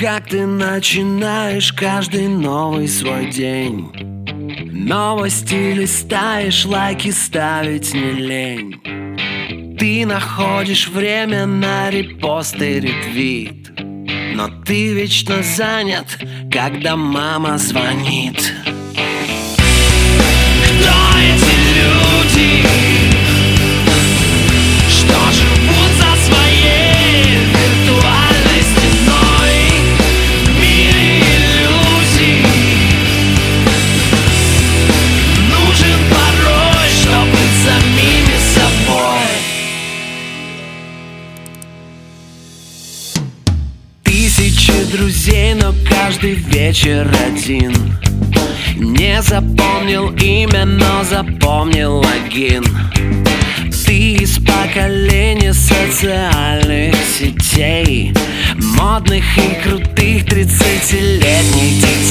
Как ты начинаешь каждый новый свой день? Новости листаешь, лайки ставить не лень. Ты находишь время на репост и ретвит, но ты вечно занят, когда мама звонит. Кто эти люди, что живут за своей виртуальной стеной в мире иллюзий? Нужен порой, чтобы быть самими собой. Тысячи друзей, но каждый вечер один. Не запомнил имя, но запомнил логин. Ты из поколения социальных сетей, модных и крутых 30-летних детей.